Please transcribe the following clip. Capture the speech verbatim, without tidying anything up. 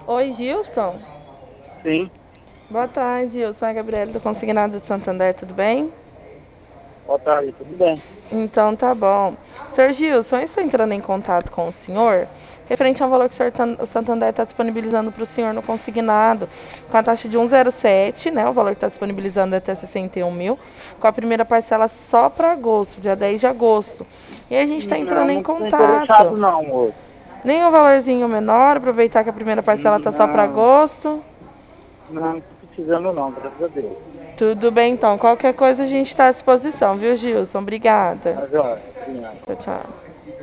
Oi, Gilson. Sim, Boa tarde, eu sou a Gabriela do Consignado de Santander, tudo bem? boa tarde, tudo bem? Então tá bom. senhor Gilson, eu estou entrando em contato com o senhor referente ao valor que o senhor Tan- o Santander está disponibilizando para o senhor no consignado, com a taxa de um vírgula zero sete, né? O valor que está disponibilizando é até sessenta e um mil, com a primeira parcela só para agosto, dia dez de agosto. E a gente está Não, entrando em não estou interessado contato. não, moço. Nem um valorzinho menor, aproveitar que a primeira parcela está só para Não, agosto. não estou precisando não, graças a Deus. Tudo bem, então. Qualquer coisa a gente está à disposição, viu, Gilson? Obrigada. Mas olha, obrigado. Tchau, tchau.